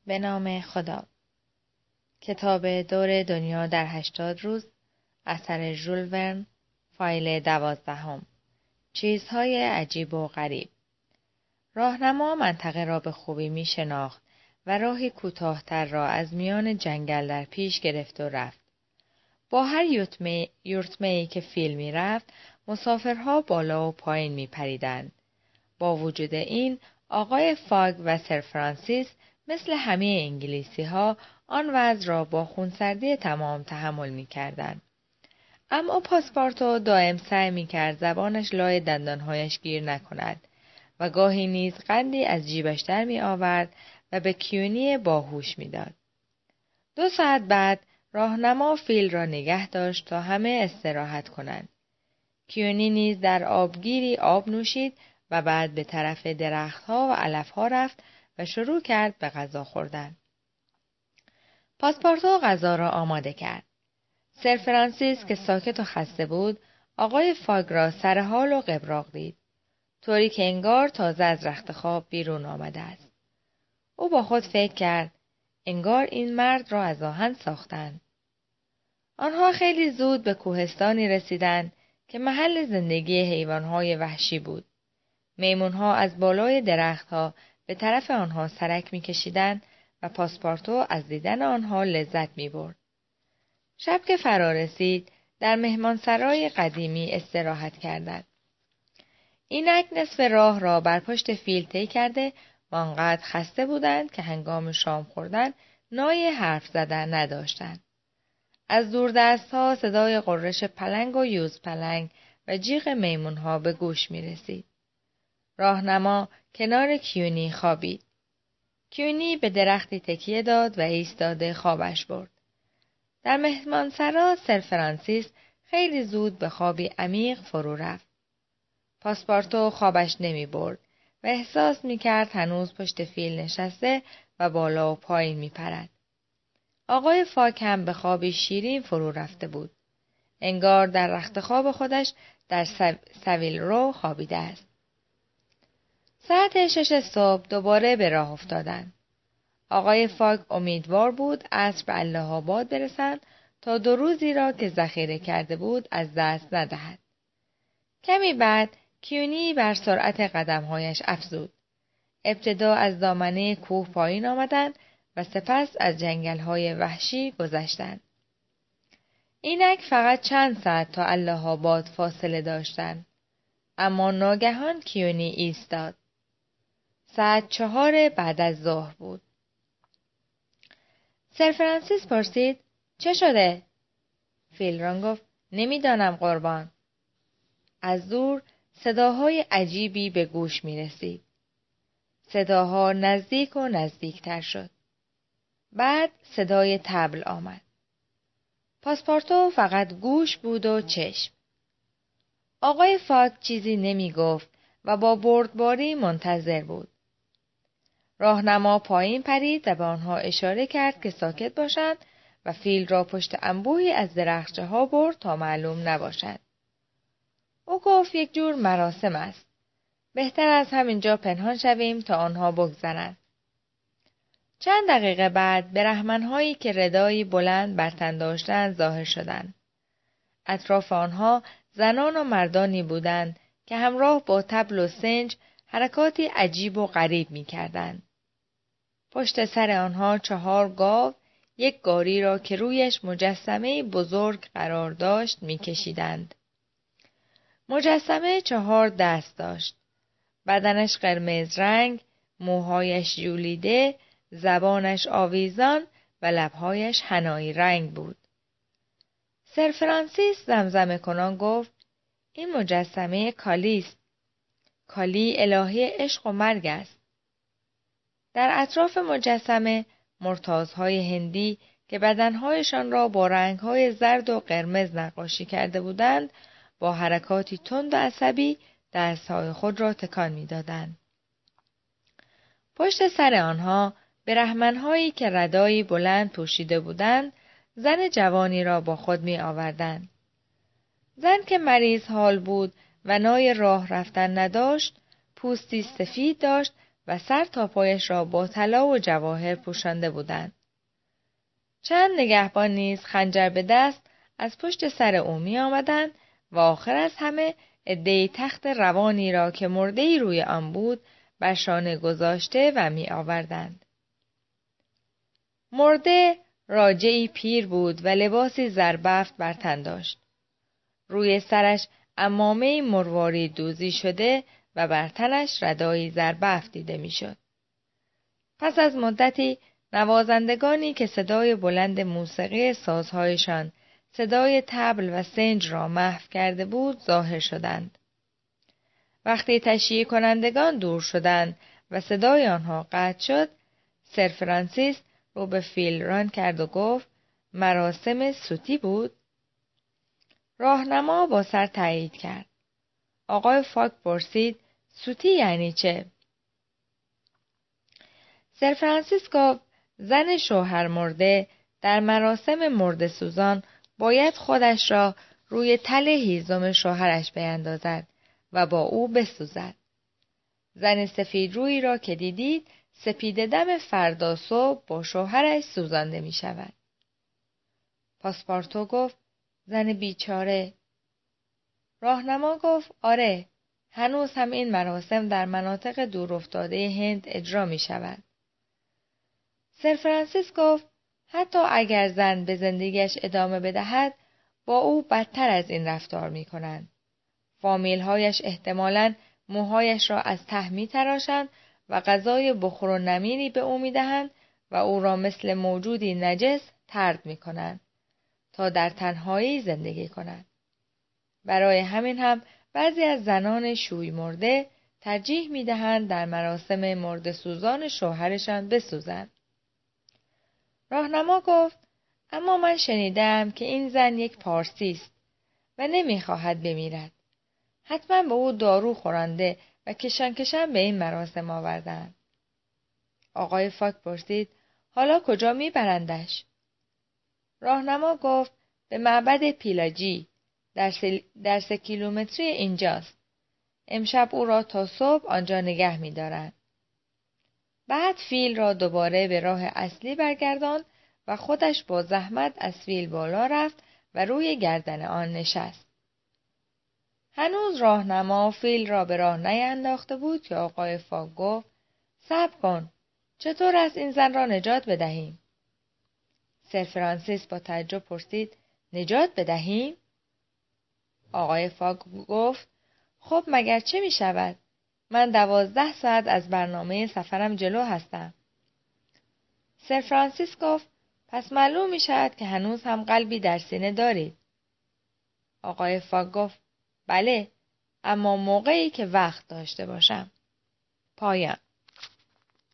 به نام خدا. کتاب دور دنیا در 80 روز، اثر ژول ورن، فایل 12. چیزهای عجیب و غریب. راهنما منطقه را به خوبی می شناخت و راهی کوتاه‌تر را از میان جنگل در پیش گرفت و رفت. با هر یورتمه‌ای که فیل می رفت، مسافرها بالا و پایین می پریدند. با وجود این، آقای فاگ و سر فرانسیس مثل همه انگلیسی‌ها آن وضع را با خونسردی تمام تحمل می‌کردند. اما پاسپارتو دائم سعی می‌کرد زبانش لای دندانهایش گیر نکند و گاهی نیز قندی از جیبش در می‌آورد و به کیونی باهوش می‌داد. 2 ساعت بعد راهنما فیل را نگه داشت تا همه استراحت کنند. کیونی نیز در آبگیری آب نوشید و بعد به طرف درختها و علفها رفت و شروع کرد به غذا خوردن. پاسپارتو غذا را آماده کرد. سر فرانسیس که ساکت و خسته بود، آقای فاگ را سر حال و قبراق دید، طوری که انگار تازه از رخت خواب بیرون آمده است. او با خود فکر کرد، انگار این مرد را از آهن ساختند. آنها خیلی زود به کوهستانی رسیدند که محل زندگی حیوانات وحشی بود. میمونها از بالای درختها به طرف آنها سرک می‌کشیدند و پاسپارتو از دیدن آنها لذت می‌برد. شب که فرا رسید، در مهمانسرای قدیمی استراحت کردند. اینک نصف راه را بر پشت فیل طی کرده و آنقدر خسته بودند که هنگام شام خوردن نای حرف زدن نداشتند. از دوردست‌ها صدای غرش پلنگ و یوز پلنگ و جیغ میمونها به گوش می‌رسید. راهنما کنار کیونی خوابید. کیونی به درختی تکیه داد و ایستاده خوابش برد. در مهمانسرا سر فرانسیس خیلی زود به خوابی عمیق فرو رفت. پاسپارتو خوابش نمی برد و احساس می کرد هنوز پشت فیل نشسته و بالا و پایین می پرد. آقای فاک هم به خوابی شیرین فرو رفته بود. انگار در رخت خواب خودش در سویل رو خوابیده است. ساعت 6 صبح دوباره به راه افتادند. آقای فاگ امیدوار بود عصر به الله آباد برسند تا 2 روزی را که ذخیره کرده بود از دست ندهد. کمی بعد کیونی بر سرعت قدمهایش افزود. ابتدا از دامنه کوه پایین آمدند و سپس از جنگل‌های وحشی گذشتند. اینک فقط چند ساعت تا الله آباد فاصله داشتند. اما ناگهان کیونی ایستاد. ساعت 4 بعد از ظهر بود. سر فرانسیس پرسید: چه شده؟ فیلران گفت: نمیدانم قربان. از دور صداهای عجیبی به گوش می رسید. صداها نزدیک و نزدیکتر شد. بعد صدای طبل آمد. پاسپارتو فقط گوش بود و چشم. آقای فاگ چیزی نمی گفت و با بردباری منتظر بود. راهنما پایین پرید و به آنها اشاره کرد که ساکت باشند و فیل را پشت انبوهی از درخچه ها برد تا معلوم نباشد. او گفت یک جور مراسم است. بهتر از همینجا پنهان شویم تا آنها بگذرند. چند دقیقه بعد برهمن‌هایی که ردایی بلند بر تن داشتند ظاهر شدند. اطراف آنها زنان و مردانی بودند که همراه با طبل و سنج حرکاتی عجیب و غریب می‌کردند. پشت سر آنها 4 گاو یک گاری را که رویش مجسمه بزرگ قرار داشت می‌کشیدند. مجسمه 4 دست داشت. بدنش قرمز رنگ، موهایش ژولیده، زبانش آویزان و لبهایش حنایی رنگ بود. سر فرانسیس زمزمه کنان گفت: این مجسمه کالی است. کالی الهه عشق و مرگ است. در اطراف مجسمه مرتازهای هندی که بدنهایشان را با رنگهای زرد و قرمز نقاشی کرده بودند، با حرکاتی تند و عصبی دستهای خود را تکان می‌دادند. پشت سر آنها برهمن‌هایی که ردایی بلند پوشیده بودند، زن جوانی را با خود می‌آوردند. زن که مریض حال بود و نای راه رفتن نداشت، پوستی سفید داشت و سر تا پایش را با طلا و جواهر پوشانده بودند. چند نگهبان نیز خنجر به دست از پشت سر او می آمدند و آخر از همه عده‌ای تخت روانی را که مرده‌ای روی آن بود بر شانه گذاشته و می آوردند. مرده راجعی پیر بود و لباسی زربفت بر تن داشت. روی سرش عمامه‌ای مروارید دوزی شده و بر تنش ردایی زربفت دیده میشد. پس از مدتی نوازندگانی که صدای بلند موسیقی سازهایشان صدای طبل و سنج را محو کرده بود ظاهر شدند. وقتی تشییع کنندگان دور شدند و صدای آنها قطع شد، سر فرانسیس رو به فیل ران کرد و گفت مراسم سوتی بود؟ راهنما با سر تایید کرد. آقای فاک پرسید سوتی یعنی چه؟ سر فرانسیس گفت زن شوهر مرده در مراسم مرده سوزان باید خودش را روی تل هیزم شوهرش بیندازد و با او بسوزد. زن سفید روی را که دیدید سپید دم فردا صبح با شوهرش سوزانده می شود. پاسپارتو گفت زن بیچاره. راهنما گفت آره، هنوز هم این مراسم در مناطق دورافتاده هند اجرا می شود. سر فرانسیس گفت حتی اگر زن به زندگیش ادامه بدهد با او بدتر از این رفتار می کنند. فامیل‌هایش احتمالاً موهایش را از ته می تراشند و غذای بخور و نمینی به او می دهند و او را مثل موجودی نجس طرد می کنند تا در تنهایی زندگی کند. برای همین هم بعضی از زنان شوی مرده ترجیح می دهند در مراسم مرده سوزان شوهرشان بسوزند. راهنما گفت اما من شنیدم که این زن یک پارسی است و نمی خواهد بمیرد. حتما به او دارو خورانده و کشان به این مراسم آوردند. آقای فاک پرسید حالا کجا می برندش؟ راهنما گفت به معبد پیلاجی در 3 کیلومتری اینجاست. امشب او را تا صبح آنجا نگه می دارند. بعد فیل را دوباره به راه اصلی برگرداند و خودش با زحمت از فیل بالا رفت و روی گردن آن نشست. هنوز راهنما فیل را به راه نینداخته بود که آقای فاک گفت صبر کن، چطور است این زن را نجات بدهیم؟ سر فرانسیس با تعجب پرسید نجات بدهیم؟ آقای فاک گفت خب مگر چه می شود؟ من 12 ساعت از برنامه سفرم جلو هستم. سر فرانسیس گفت پس معلوم می شود که هنوز هم قلبی در سینه دارید. آقای فاک گفت بله، اما موقعی که وقت داشته باشم. پایان.